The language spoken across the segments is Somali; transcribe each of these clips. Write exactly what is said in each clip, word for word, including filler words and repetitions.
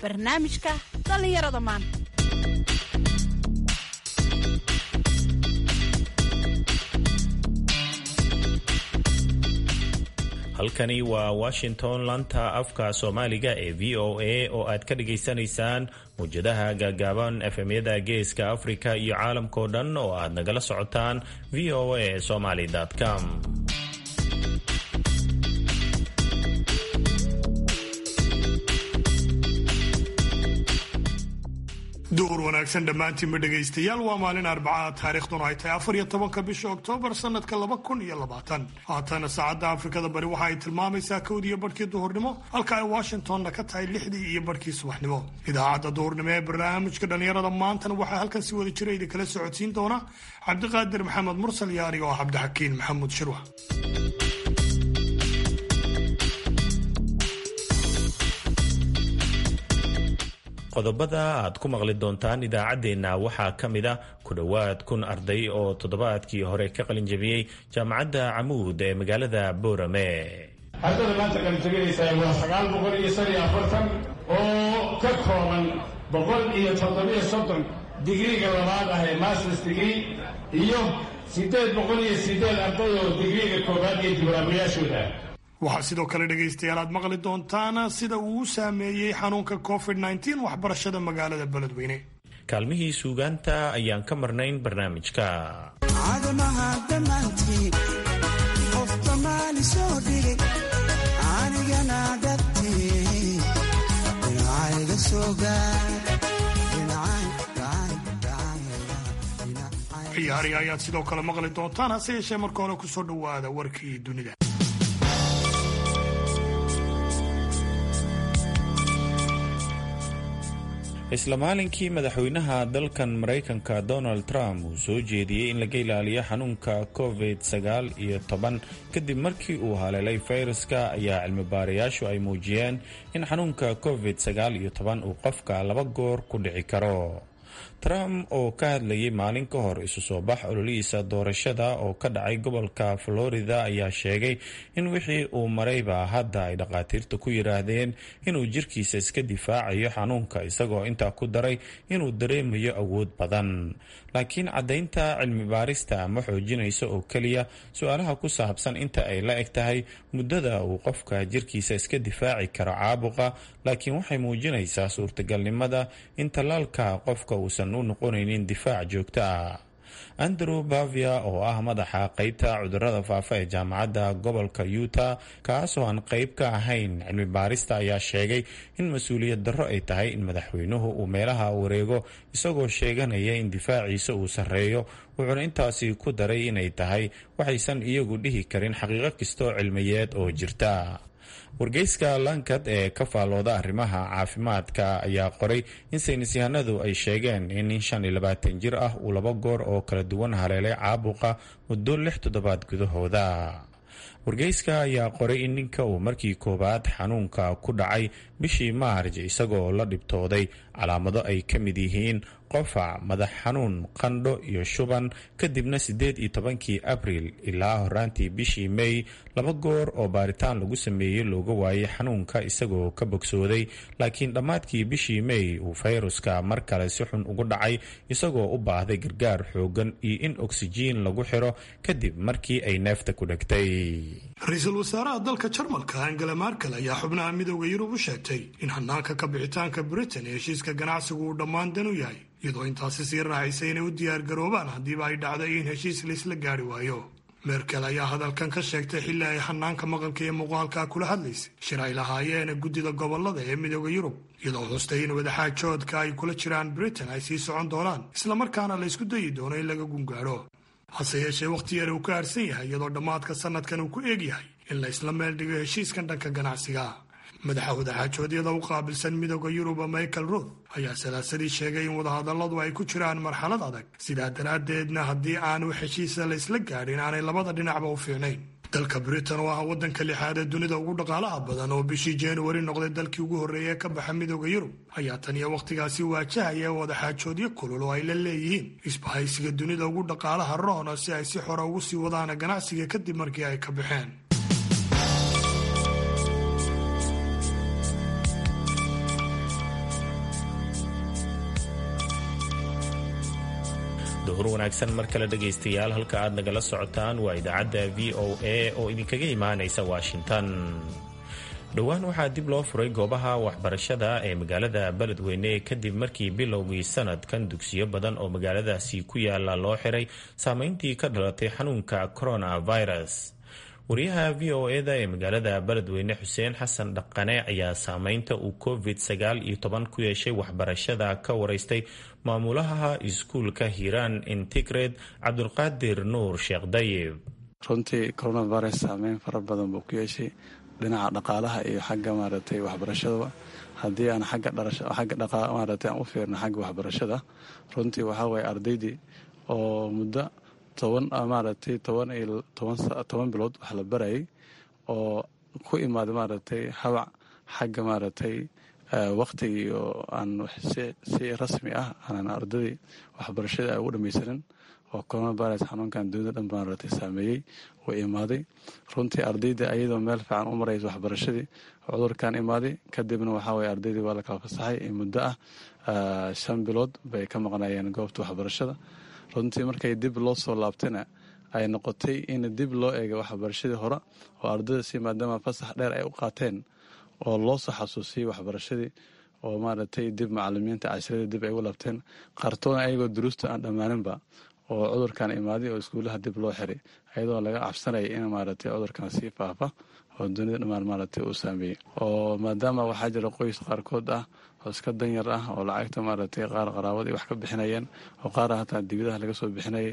barnaamijka dhallinyarada maanta. halkani waa Washington, lanta afka Soomaaliga ee V O A oo aad ka dhageysanaysaan mujadaha gaagaaban F M-yada Geeska Afrika iyo caalamkao dhan oo aad nagala socotaan v o a somali dot com. duur wanaagsan dhammaantiinba dhegaystayaal. waa maalin arbacaa, taariikhduna ay tahay afar iyo tobanka bisha oktoobar sanadka laba kun iyo labaatan. haatana saacadda afrikada bari waxa ay tilmaamaysaa kowdii iyo barhkii duhurnimo, halka ay washingtonna ka tahay lixdii iyo barhkii subaxnimo. idaacadda duhurnimo ee barnaamijka dhallinyarada maantana waxaa halkan si wada jira idin kala socodsiin doona cabdiqaadir maxamed mursal iyo aniga oo cabdixakiin maxamuud shirwa. qodobada aad ku maqli doontaan idaacaddeenna waxaa ka mid ah ku dhowaad kun arday oo toddobaadkii hore ka qalinjabiyey jaamacadda camuud ee magaalada boorame. ardada maanta qalinjabinaysaa waa sagaal boqol iyo shan iyo afartan oo ka kooban boqol iyo toddobiyo soddon digriiga labaad ah ee masters degree iyo siddeed boqol iyo siddeed arday oo digriiga koowaad iyo diblomayaashooda. waxaa sidoo kale dhegaystayaal aad maqli doontaan sida uu u saameeyey xanuunka covid nneteen waxbarashada magaalada beledweyne. kaalmihii suugaanta ayaan ka marnayn barnaamijka. cadamaha dhammaantiin qof damaali soo dhigay anigana dhabtii dhinacayga soo gaar. ciyaari ayaad sidoo kale maqli doontaan, hase yeeshee marka hore kusoo dhowaada warkii dunida. isla maalinkii madaxweynaha dalkan maraykanka Donald Trump uu soo jeediyey in laga ilaaliyo xanuunka covid sagaal iyo toban kadib markii uu haleelay fayraska, ayaa cilmi baarayaashu ay muujiyeen in xanuunka covid sagaal iyo toban uu qofka laba goor ku dhici karo. Trump oo ka hadlayay maalin ka hor isu soo bax ololihiisa doorashada oo ka dhacay gobolka Florida ayaa sheegay in wixii uu marayba hadda ay dhaqaatiirta ku yiraahdeen inuu jirkiisa iska difaacayo xanuunka, isagoo intaa ku daray inuu dareemayo awood badan. laakiin caddaynta cilmi baarista ma xoojinayso oo keliya su-aalaha ku saabsan inta ay la eg tahay muddada uu qofka jirkiisa iska difaaci karo caabuqa, laakiin waxay muujinaysaa suurtagalnimada in tallaalka qofka uusan u noqonaynin difaac joogto ah. Andrew Bavia oo ah madaxa qaybta cudurrada faafa ee jaamacadda gobolka Utah, kaasoo aan qayb ka ahayn cilmi baarista, ayaa sheegay in mas-uuliyad darro ay tahay in madaxweynuhu uu meelaha wareego isagoo sheeganaya in difaaciisa uu sarreeyo. wuxuuna intaasi ku daray inay tahay waxaysan iyagu dhihi karin xaqiiqo kastoo cilmiyeed oo jirta. wargeyska Lancet ee ka faallooda arrimaha caafimaadka ayaa qoray in saynisyahanadu ay sheegeen in nin shan iyo labaatan jir ah uu laba goor oo kala duwan haleelay caabuqa muddo lix toddobaad gudahooda. wargeyska ayaa qoray in ninka uu markii koowaad xanuunka ku dhacay bishii Maarj isagoo la dhibtooday calaamado ay ka mid yihiin qofac, madax xanuun, qandho iyo shuban. kadibna siddeed iyo tobankii abriil ilaa horaantii bishii May laba goor oo baaritaan lagu sameeyey looga waayay xanuunka isagoo ka bogsooday, laakiin dhammaadkii bishii May uu fayruska mar kale si xun ugu dhacay isagoo u baahday gargaar xoogan iyo in oksijiin lagu xiro kadib markii ay neefta ku dhegtay. ra-iisul wasaaraha dalka Jarmalka Angela Merkel ayaa xubnaha midowda Yurub u sheegtay in hanaanka ka bixitaanka Britain ee heshiiska ganacsigu uu dhammaan dan u yahay, iyadoo intaasi sii raacisay inay u diyaargaroobaan haddiiba ay dhacdo in heshiis laysla gaari waayo. Merkel ayaa hadalkan ka sheegtay xilli ay hanaanka maqalka ee muuqaalka kula hadlaysay shir ay lahaayeen guddida gobolada ee midowda Yurub, iyadoo xustay in wadaxaajoodka ay kula jiraan Britain ay sii socon doonaan islamarkaana la isku dayi doono in laga gungaadho. hase yeeshee wakhti yar uu ka harsan yahay, iyadoo dhammaadka sanadkan uu ku eeg yahay in la isla meel dhigo heshiiskan dhanka ganacsiga. madaxa wadaxaajoodyada u qaabilsan midowda Yurub Michael Roth ayaa salaasadii sheegay in wadahadalladu ay ku jiraan marxalad adag, sidaa daraaddeedna haddii aanu heshiisa la isla gaadhin aanay labada dhinacba u fiicnayn. dalka Britain oo ah waddanka lixaad ee dunida ugu dhaqaalaha badan oo bishii January noqday dalkii ugu horreeyay ee ka baxa midowda Yurub, ayaa tan iyo wakhtigaasi waajahaya wadaxaajoodyo kulul oo ay la leeyihiin isbahaysiga dunida ugu dhaqaalaha roona si ay si xora ugu sii wadaan ganacsiga kadib markii ay ka baxeen. duhur wanaagsan mar kale dhegaystayaal, halka aad nagala socotaan waa idaacadda v o a oo idinkaga imaanaysa washington. dhowaan waxaa dib loo furay goobaha waxbarashada ee magaalada beledweyne kadib markii bilowgii sanadkan dugsiyo badan oo magaaladaasi ku yaala loo xiray saameyntii ka dhalatay xanuunka coronavirus. wariyaha v o eda ee magaalada beledweyne xuseen xasan dhaqane ayaa saameynta uu covid sagaal iyo toban ku yeeshay waxbarashada ka waraystay maamulaha iskuulka hiiraan intigred cabdulqaadir nuur sheekh dayib. runtii coronavirus saameyn fara badan buu ku yeeshay dhinaca dhaqaalaha iyo xagga maaragtay waxbarashadaba. haddii aan xagga xagga maaragtay aan u fiirno xagga waxbarashada, runtii waxaa waye ardaydii oo muddo toban maaragtay toban iyo toban toban bilood wax la barayay oo ku imaada maaragtay habac xagga maaragtay waqtigii oo aan si rasmi ah aanan ardadii waxbarashada ay ugu dhamaysanin oo coronavirus xanuunkan dunida dhan maaragtay saameeyey uu imaaday. runtii ardayda ayadoo meel fiican u maraysa waxbarashadii cudurkan imaaday kadibna waxaa waye ardaydii waa la kala fasaxay in muddo ah shan bilood bay ka maqnaayeen goobta waxbarashada. runtii markay dib loo soo laabtayna ay noqotay in dib loo eega waxbarashadii hore oo ardayda si maadaama fasax dheer ay u qaateen oo loo soo xasuusiyey waxbarashadii oo maaragtay dib macalimiinta cashiradii dib ay u laabteen qaartoona ayagoo duruusta aan dhammaaninba oo cudurkan imaaday oo iskuulaha dib loo xiray ayadoo laga cabsanaya in maaragtay cudurkan sii faafa oo dunida dhammaan maaragtay uu saameeyey. oo maadaama waxaa jira qoys qaarkood ah oo iska danyar ah oo lacagta maaragtay qaar qaraabad ay wax ka bixinayeen oo qaar hataa dibadaha laga soo bixinayay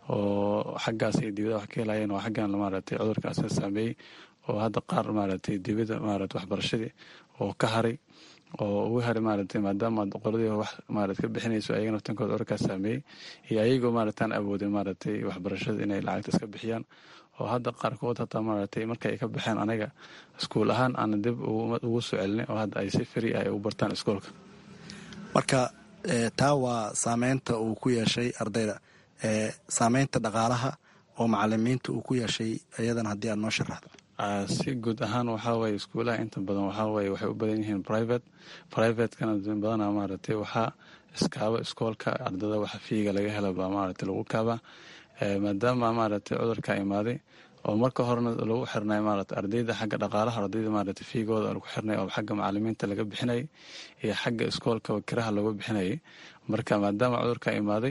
oo xaggaas ay dibadaha wax ka helayeen oo xaggan maaragtay cudurkaas saameeyey oo hadda qaar maaragtay dibada maaragtay waxbarashadii oo ka haray oo ugu haray maaragtay maadaama qoladii wax maaragtay ka bixinayso ayagana naftankooda cudurkaas saameeyey iyo ayagoo maaragtaan awoodin maaragtay waxbarashada inay lacagta iska bixiyaan oo hadda qaarkood hataa maaragtay marka ay ka baxeen anaga iskuul ahaan aana dib ugu soo celinay oo hadda ay si fari ay u bartaan iskuolka. marka taa waa saameynta uu ku yeeshay ardayda. saameynta dhaqaalaha oo macalimiinta uu ku yeeshay iyadana haddii aad noo sharaxdo. si guud ahaan waxaa waye iskuulaha inta badan waxaa waye waxay u badan yihiin private privatekana badana maaragtay waxaa iskaaba iskoolka ardada waxa fiiga laga hela baa maaragtay lagu kaaba maadaama maaragtay cudurka imaaday oo marka horena lagu xirnay maaragtay ardayda xagga dhaqaalaha ardayda maaragtay fiigooda lagu xirnay oo xagga macalimiinta laga bixinay iyo xagga iskoolka kiraha lagu bixinay. marka maadaama cudurka imaaday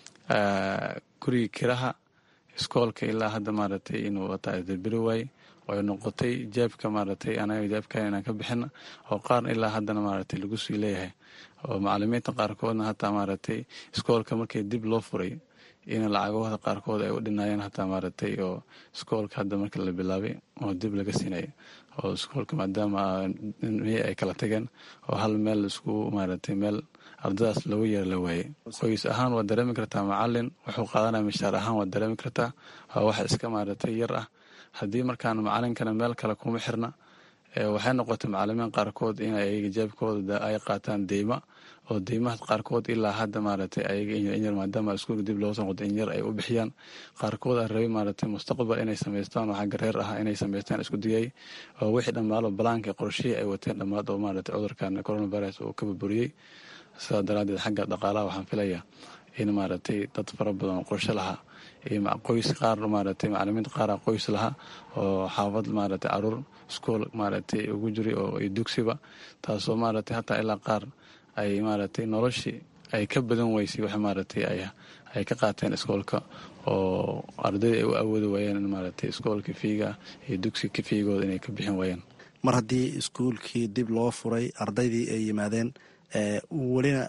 guriga kiraha iskoolka ilaa hadda maaragtay inuu wataa darbiri waay oo ay noqotay jeebka maaragtay anaga jeebkan inaan ka bixina oo qaar ilaa haddana maaragtay lagu sii leeyahay oo macalimiinta qaarkoodna hataa maaragtay iskoolka markii dib loo furay in lacagahooda qaarkood ay u dhinaayeen hataa maaragtay oo iskoolka hadda marka la bilaabay oo dib laga siinay oo iskoolka maadaama miyay ay kala tageen oo hal meel isku maaragtay meel ardadaas lagu yeer la waayey. qoys ahaan waa dareemi kartaa macalin wuxuu qaadanaya mishaar ahaan waa dareemi kartaa waa wax iska maaragtay yar ah. haddii markaan macalinkana meel kale kuma xirna waxay noqotay macalimiin qaarkood in ayaga jeebkooda ay qaataan deyma oo deymaha qaarkood ilaa hadda maaragtay ayaga inyar maadaama iskuulka dib loo soo noqday inyar ay u bixiyaan qaarkood aan rabay maaragtay mustaqbal inay samaystaan oo xagga reer ah inay samaystaan isku diyay oo wixii dhammaalo balaanka qorshihii ay wateen dhammaad oo maaragtay cudurkan coronavirus uu ka burburiyey. sidaa daraadeed xagga dhaqaalaha waxaan filayaa in maaragtay dad fara badan oo qorshe lahaa iyo qoys qaar maaragtay macalimiinta qaar qoys lahaa oo xaafad maaragtay caruur iskool maaragtay ugu jiray oo iyo dugsiba taasoo maaragtay hataa ilaa qaar ay maaragtay noloshii ay ka badan weysay wax maaragtay ay ay ka qaateen iskoolka oo ardayda ay u awoodi waayeen in maaragtay iskoolka fiiga iyo dugsiga fiigooda inay ka bixin waayeen. mar haddii iskuulkii dib loo furay ardaydii ay yimaadeen welina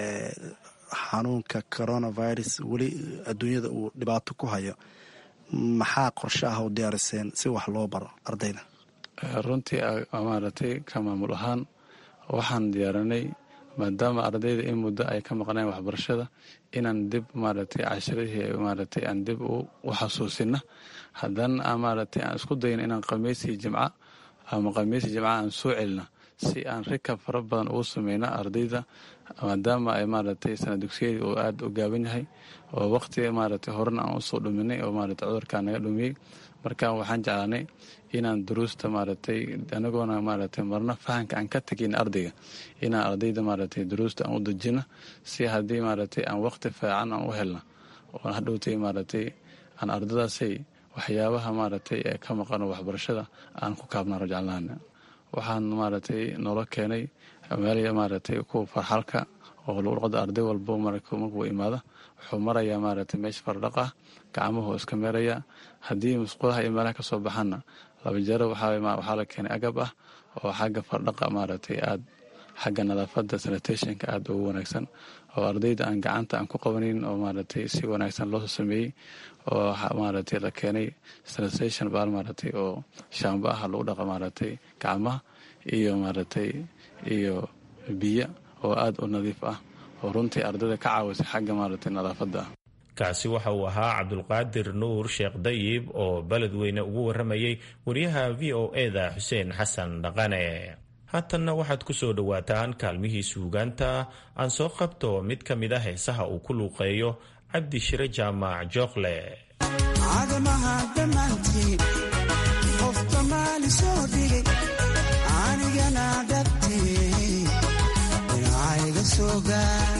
xanuunka coronavirus weli adduunyada uu dhibaato ku hayo, maxaa qorshe ah u diyaariseen si wax loo baro ardayda? runtii maaragtay ka maamul ahaan waxaan diyaarinay maadaama ardayda in muddo ay ka maqneen waxbarashada inaan dib maaragtay cashiradii maaragtay aan dib u xasuusina. haddana maaragtay aan isku dayin inaan khamiisii jimca ama khamiisii jimca aan soo celina si aan rikab fara badan ugu sameyna ardayda maadaama ay maaragtay sana dugsiyadii uu aada u gaaban yahay oo waqti maaragtay horena aan usoo dhuminay oo maaragtay cudurkaa naga dhumiyey. marka waxaan jeclaanay inaan duruusta maaragtay anagoona maaragtay marna fahanka aan ka tegin ardayga inaan ardayda maaragtay duruusta aan u dejina si haddii maaragtay aan waqti fiican aan u helna oon hadhowtay maaragtay aan ardadaasay waxyaabaha maaragtay ee ka maqano waxbarashada aan ku kaabnaano jeclaana. waxaan maaragtay noola keenay meel maaragtay kuwa farxalka oo luqada arday walbo markuu imaado wuxuu marayaa maaragtay meesha fardhaq ah, gacmuhu iska meeraya. haddii musqulaha iyo meelaha ka soo baxana laba jeero waxaa la keenay agab ah oo xagga fardhaqa maaragtay aad xagga nadaafadda sanitationka aad ugu wanaagsan oo ardayda aan gacanta aan ku qabanin oo maaragtay si wanaagsan loo soo sameeyey oo maaragtay la keenay sanitation baal maaragtay oo shaamba ah lagu dhaqa maaragtay gacmaha iyo maaragtay iyo biyo oo aad u nadiif ah oo runtii ardayda ka caawisay xagga maaragtay nadaafadda. kaasi waxa uu ahaa cabdulqaadir nuur sheekh dayib oo beledweyne ugu waramayay wariyaha v o eda xuseen xasan dhaqane. haatanna waxaad ku soo dhowaataan kaalmihii suugaanta. aan soo qabto mid ka mid a heesaha uu ku luuqeeyo cabdi shire jaamac jookle. cadamaha dhammaantiin qof damaali soo dhigay anigana dhabtee dhinacayga soo gaar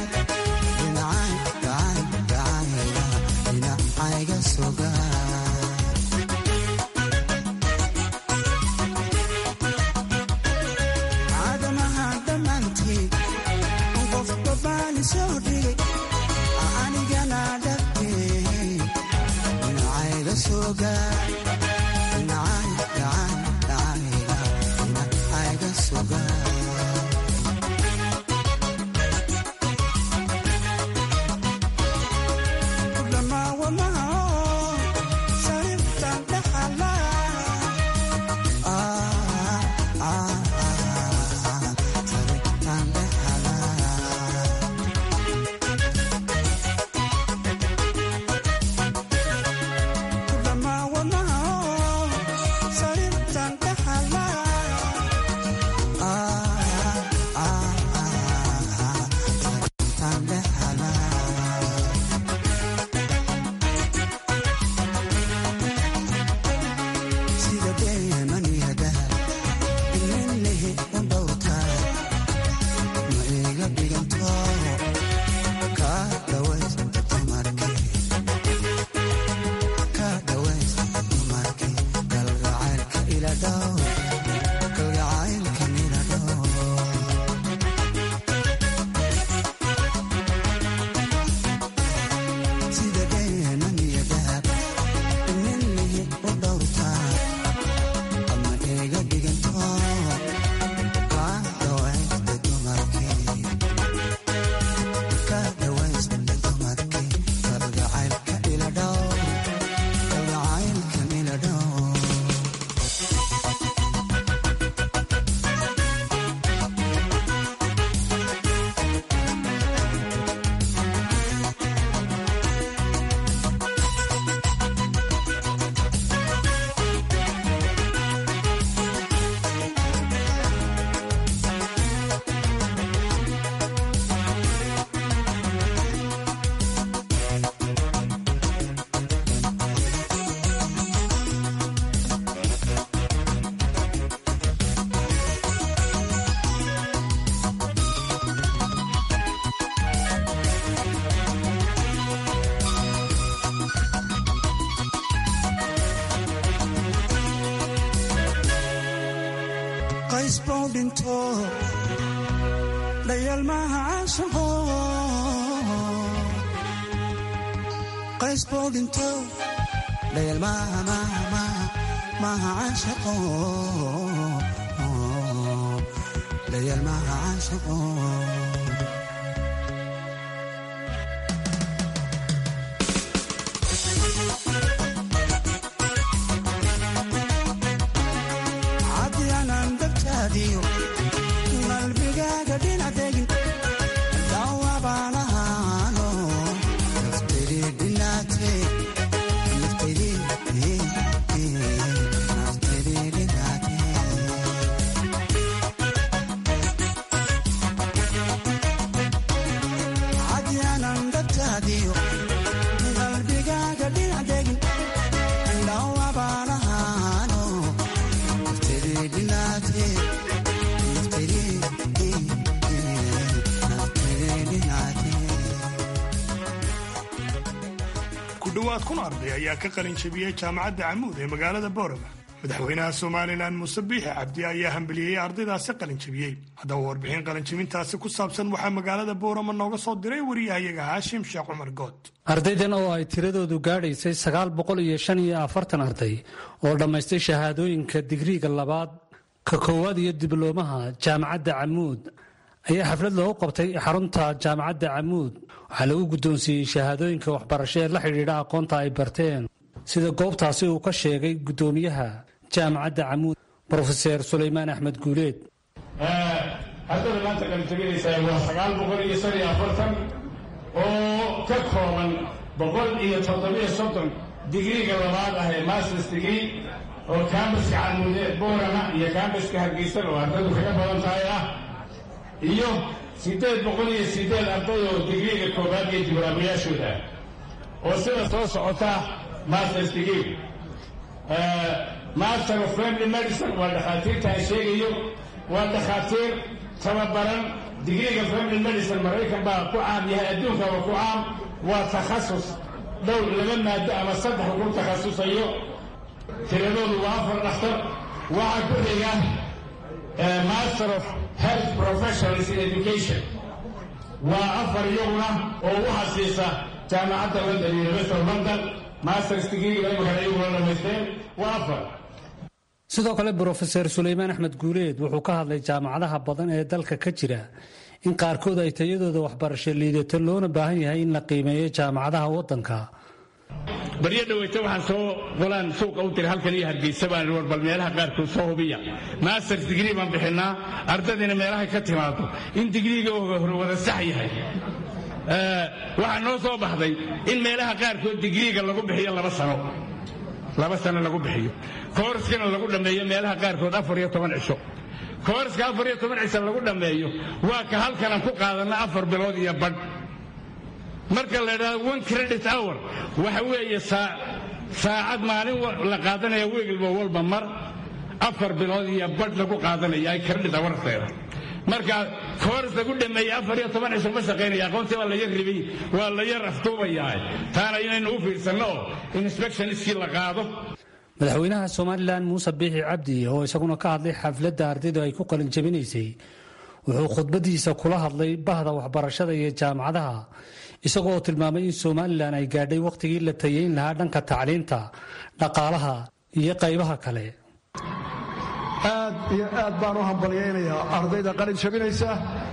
dhinacayga soo gaar cadamaha dhammaantiin qof damaali soo dhigay anigana dhabtee dhinacayga soo gaar dhinacayga soo gaar dhowaad kun arday ayaa ka qalin jabiyey jaamacadda camuud ee magaalada boorama. madaxweynaha somalilan muuse biixi cabdi ayaa hambeliyey ardaydaasi qalin jabiyey. haddaba warbixin qalinjabintaasi ku saabsan waxaa magaalada boorama nooga soo diray wariyahayaga haashim sheekh cumar good. ardaydan oo ay tiradoodu gaadhaysay sagaal boqol iyo shan iyo afartan arday oo dhammaystay shahaadooyinka digriiga labaad ka koowaad iyo dibloomaha jaamacadda camuud ayaa xaflad loogu qabtay xarunta jaamacadda camuud. waxaa lagu guddoonsiiyey shahaadooyinka waxbarasho ee la xidhiidha aqoonta ay barteen, sida goobtaasi uu ka sheegay guddoomiyaha jaamacadda camuud brofeser sulaymaan axmed guuleed. haddaba maanta qalinjabinaysaa waa sagaal boqol iyo shan iyo afartan oo ka kooban boqol iyo toddobiyo soddon digriiga labaad ah ee masters degree oo kambaska camuudeed boorama iyo kambaska hargeysan oo ardaydu kaga badan tahay ah, iyo siddeed boqol iyo siddeed arday oo digriiga koowaad iyo dibloomayaashooda oo sida soo socota masters degree. master of family medicine waa dhakhaatiirta aan sheegayo, waa dhakhaatiir tababaran. digriiga family medicine maraykan baa ku caam yahay, adduunka waa ku caam. waa takhasus dhowr laba maado ama saddex ku takhasusayo, tiradoodu waa afar dhakhtar. waxaa ku xiga master of health professionals in education, waa afar iyaguna oo u xasiisa jaamacadda london university of london. masters degree imika iyaguna dhamaysteen waa afar. sidoo kale brofeser sulaymaan axmed guuleed wuxuu ka hadlay jaamacadaha badan ee dalka ka jira in qaarkood ay tayadooda waxbarasho liidato, loona baahan yahay in la qiimeeyo jaamacadaha waddanka. baryo dhaweyta waxaan soo qolaan suuqa u diray halkan iyo hargeysa baan war bal meelaha qaarkood soo hubiya. masters degree baan bixinaa, ardadina meelahay ka timaado in digriiga hore wada sax yahay. waxaa noo soo baxday in meelaha qaarkood digriiga lagu bixiyo laba sano laba sano lagu bixiyo, koorskana lagu dhammeeyo meelaha qaarkood afar iyo toban cisho. koorska afar iyo toban cisho lagu dhammeeyo waa ka halkanaan ku qaadanna afar bilood iyo badh. marka la idhahdo one credit hour waxa weeye saacad maalin la qaadanaya weegilba walba mar, afar bilood iyo badh lagu qaadanaya ay credit hourteeda. marka koors lagu dhameeyey afar iyo toban cisho ma shaqaynaya, aqoontii waa la yar ribay, waa la yar aftuubayaa. taana inaynu u fiirsanno oo inspectionskii la qaado. madaxweynaha somalilan muuse biixi cabdi oo isaguna ka hadlay xafladda ardaydu ay ku qalin jabinaysay wuxuu khudbadiisa kula hadlay bahda waxbarashada iyo jaamacadaha, isagoo tilmaamay in somalilan ay gaadhay wakhtigii la tayeyn lahaa dhanka tacliinta, dhaqaalaha iyo qaybaha kale. aad iyo aad baan u hambalyaynayaa ardayda qalin jabinaysa.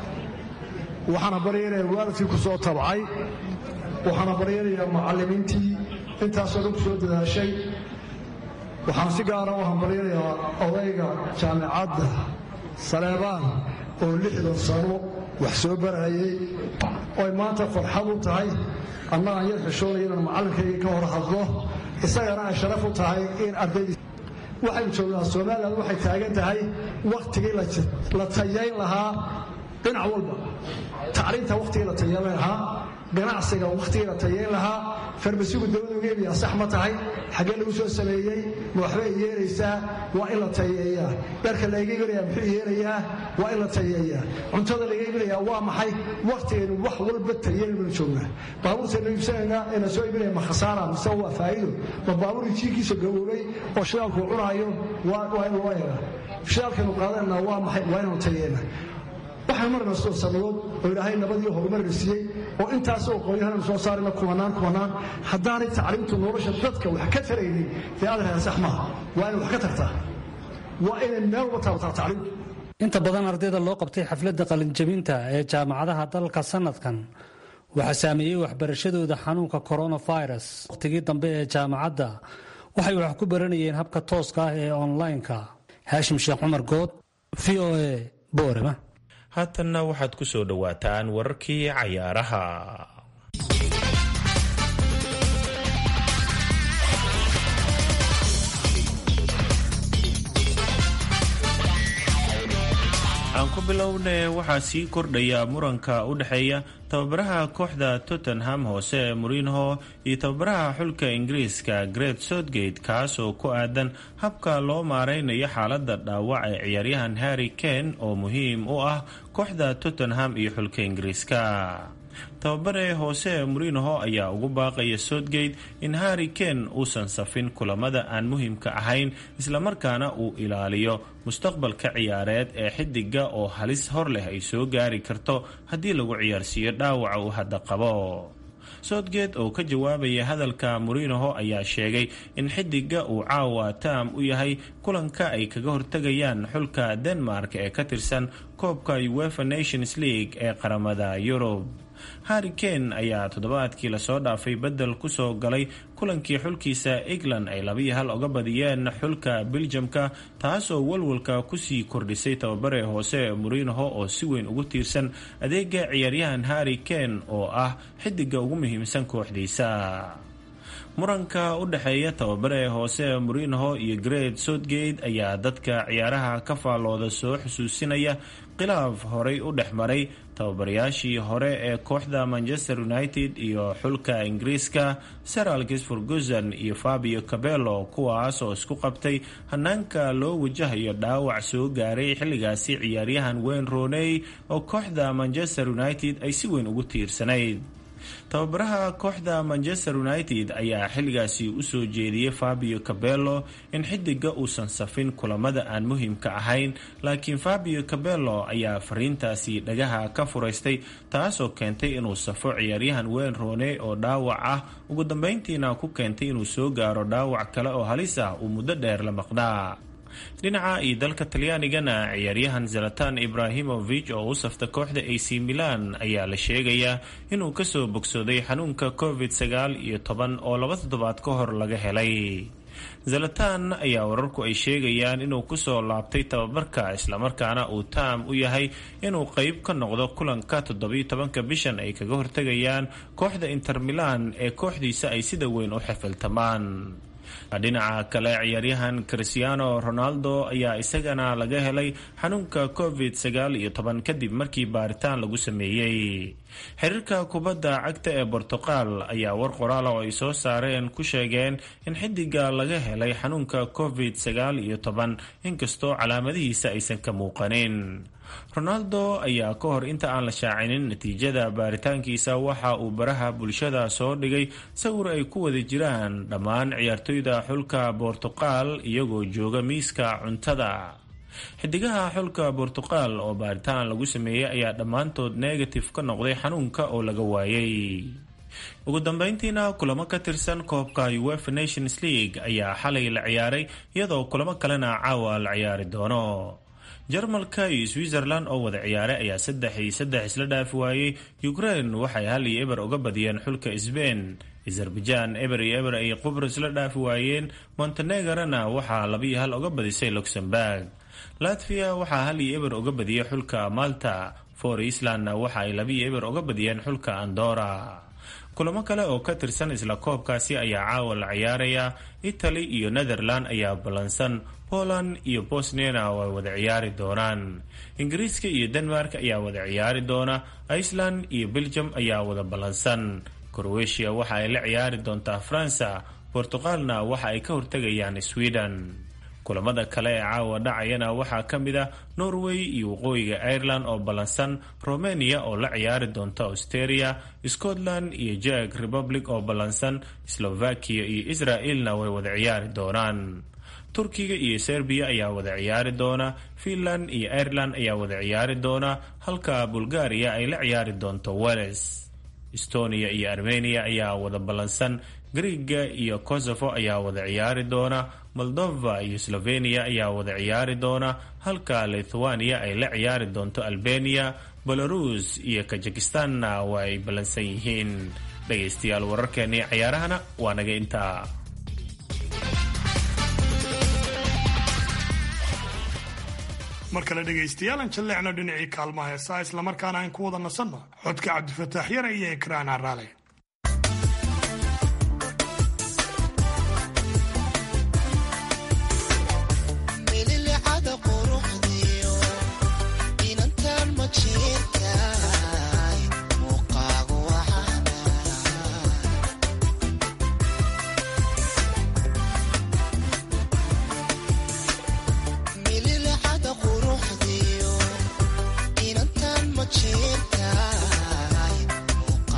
waxaan hambalyaynayaa waalidkii ku soo tabcay, waxaan hambalyaynayaa macallimiintii intaasoo dhan ku soo dadaashay. waxaan si gaara u hambalyaynayaa odayga jaamicadda saleebaan oo lixdan sano wax soo barayay, ooy maanta farxad u tahay. anna aan yar xishoonaya inaan macallinkayga ka hor hadlo, isagana ay sharaf u tahay in ardaydii waxaynu joognaa somalilan waxay taagan tahay wakhtigii la tayayn lahaa dhinac walba. tacliinta wakhtigii la tayayn lahaa, ganacsiga wakhtigii la tayayn lahaa, farmasigu dawladu geebiyaa sax ma tahay, xaggee lagu soo sameeyey, ma waxbay yeelaysaa, waa in la tayeeyaa. dharka laga iibinayaa muxuu yeelayaa, waa in la tayeeyaa. cuntada laga iibinayaa waa maxay, wakhtigaynu wax walba tayeyn baynu joognaa. baabuurtaynu iibsanaynaa eena soo iibinaya ma khasaara mise waa faa'iido, ma baabuur jiirkiisa gaboobay oo shidaalku cunaayo waa in loo eegaa. shidaalkaynu qaadanaynaa waa maxay, waa inaynu tayeena. waxaan marna soo sannadood oo ilaahay nabadii horumarna siiyey oo intaasoo qoonyahan soo saarayna kumanaan kumanaan. haddaanay tacliimtu nolosha dadka wax ka taraynin dee adeer sax maaha, waa inay wax ka tartaa, waa inay meel walba taabataa tacliimtu. inta badan ardayda loo qabtay xafladda qalinjabinta ee jaamacadaha dalka sanadkan waxaa saameeyey waxbarashadooda xanuunka coronavirus. wakhtigii dambe ee jaamacadda waxay wax ku baranayeen habka tooska ah ee online-ka. haashim sheekh cumar good, v o a, boorama. haatanna waxaad ku soo dhowaataan wararkii cayaaraha. aan ku bilownay waxaa sii kordhaya muranka u dhexeeya tababaraha kooxda Tottenham Jose Mourinho iyo tababaraha xulka Ingiriiska Gareth Southgate kaas oo ku aadan habka loo maareynayo xaaladda dhaawac ee ciyaaryahan Harry Kane oo muhiim u ah kooxda Tottenham iyo xulka Ingiriiska. tababare hoose Mourinho ayaa ugu baaqaya Southgate in Harry Kane uusan safin kulamada aan muhiimka ahayn isla markaana uu ilaaliyo mustaqbalka ciyaareed ee xidiga oo halis hor leh ay soo gaari karto haddii lagu ciyaarsiiyo dhaawaca uu hadda qabo. Southgate oo ka jawaabaya hadalka Mourinho ayaa sheegay in xidiga uu caawa taam u yahay kulanka ay kaga hortagayaan xulka Denmark ee ka tirsan koobka UEFA Nations League ee qaramada Yurub. Harry Kane ayaa toddobaadkii lasoo dhaafay bedel ku soo galay kulankii xulkiisa England ay laba iyo hal uga badiyeen xulka Belgiumka, taasoo walwalka kusii kordhisay tababare hoose Mourinho oo si weyn ugu tiirsan adeega ciyaaryahan Harry Kane oo ah xidiga ugu muhiimsan kooxdiisa. muranka u dhaxeeya tababare hoose Mourinho iyo Gareth Southgate ayaa dadka ciyaaraha ka faalooda soo xusuusinaya khilaaf horey u dhexmaray tababarayaashii hore ee kooxda Manchester United iyo xulka Ingiriiska Sir Alex Ferguson iyo Fabio Capello, kuwaas oo isku qabtay hanaanka loo wajahayo dhaawac soo gaaray xilligaasi ciyaaryahan Wayne Rooney oo kooxda Manchester United ay si weyn ugu tiirsanayd. tababaraha kooxda Manchester United ayaa xilligaasi u soo jeediyay Fabio Capello in xidiga uusan safin kulamada aan muhiimka ahayn, laakiin Fabio Capello ayaa fariintaasi dhagaha ka furaystay, taasoo keentay inuu safo ciyaaryahan Wayne Rooney oo dhaawac ah, ugu dambeyntiina ku keentay inuu soo gaaro dhaawac kale oo halis ah uu muddo dheer la maqnaa. dhinaca iyo dalka Talyaanigana ciyaaryahan Zlatan Ibrahimovic oo u safta kooxda A C Milan ayaa la sheegayaa inuu ka soo bogsooday xanuunka covid sagaal iyo toban oo laba toddobaad ka hor laga helay. Zlatan ayaa wararku ay sheegayaan inuu ku soo laabtay tababarka isla markaana uu taam u yahay inuu qayb ka noqdo kulanka toddoba iyo tobanka bishan ay kaga hortagayaan kooxda Inter Milan ee kooxdiisa ay sida weyn u xifiltamaan. dhinaca kale ciyaaryahan Cristiano Ronaldo ayaa isagana laga helay xanuunka covid sagaal iyo toban kadib markii baaritaan lagu sameeyay. xiriirka kubadda cagta ee Portugal ayaa war qoraal oo ay soo saareen ku sheegeen in xidiga laga helay xanuunka covid sagaal iyo toban inkastoo calaamadihiisa aysan ka muuqanin. Ronaldo ayaa ka hor inta aan la shaacinin natiijada baaritaankiisa waxa uu baraha bulshada soo dhigay sawir ay ku wada jiraan dhammaan ciyaartoyda xulka Portugal iyagoo jooga miiska cuntada. xidigaha xulka Portugal oo baaritaan lagu sameeyay ayaa dhammaantood negative ka noqday xanuunka oo laga waayay. ugu dambeyntiina kulamo ka tirsan koobka UEFA Nations League ayaa xalay la ciyaaray iyadoo kulamo kalena caawa la ciyaari doono. Jarmalka iyo Switzerland oo wada ciyaaray ayaa saddex iyo saddex isla dhaafi waayay. Ukraine waxay hal iyo eber uga badiyeen xulka Spain. Azerbaijan eber iyo eber ay Qubrus la dhaafi waayeen. Montenegrona waxaa laba iyo hal uga badisay Luxembourg. Latvia waxaa hal iyo eber uga badiyay xulka Malta. For Islandna waxa ay laba iyo eber uga badiyeen xulka Andorra. kulamo kale oo ka tirsan isla koobkaasi ayaa caawa la ciyaaraya. Italy iyo Netherland ayaa balansan. Poland iyo Bosnia way wada ciyaari doonaan. Ingiriiska iyo Denmark ayaa wada ciyaari doona. Iceland iyo Belgium ayaa wada balansan. Croatia waxa ay la ciyaari doontaa France. Portugalna waxa ay ka hortagayaan Sweden. kulamada kale ee caawa dhacayana waxaa ka mid ah Norway iyo waqooyiga Ireland oo balansan, Romania oo la ciyaari doonta Austria, Scotland iyo Czech Republic oo balansan, Slovakia iyo Israelna way wada ciyaari doonaan. Turkiga iyo Serbia ayaa wada ciyaari doona. Finland iyo Ireland ayaa wada ciyaari doona, halka Bulgaria ay la ciyaari doonto Wales. Estonia iyo Armenia ayaa wada balansan. Greega iyo Kosovo ayaa wada ciyaari doona. Moldova iyo Slovenia ayaa wada ciyaari doona, halka Lithuania ay la ciyaari doonto Albania. Belarus iyo Kazakhstanna waa ay balansan yihiin. dhegaystayaal wararkeennii ciyaarahana waa naga intaa. mar kale dhegaystayaal aan jalleecno dhinacii kaalmaha heesaa islamarkaana aan ku wada nasanno codka cabdifataax yare iyo ekraan araale. Cheers.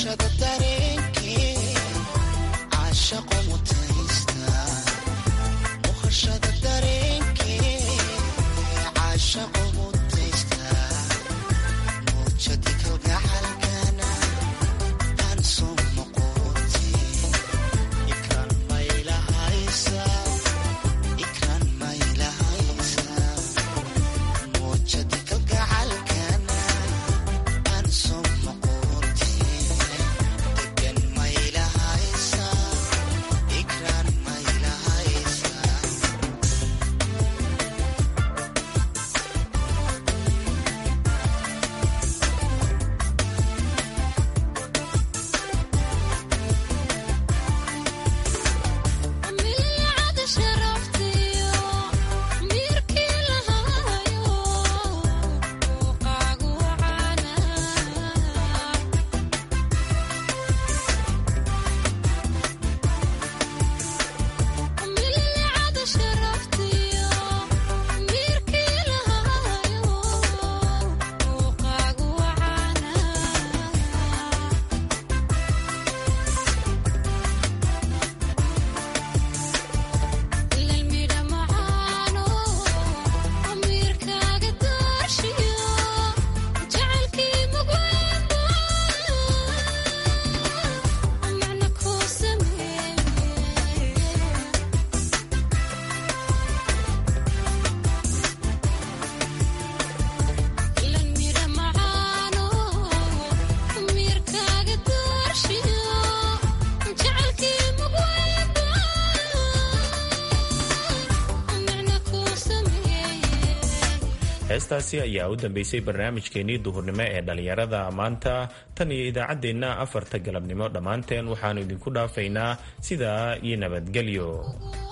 heestaasi ayaa u dambeysay barnaamijkeenii duhurnimo ee dhallinyarada maanta tan iyo idaacaddeenna afarta galabnimo dhammaanteen waxaannu idinku dhaafaynaa sidaa iyo nabadgelyo.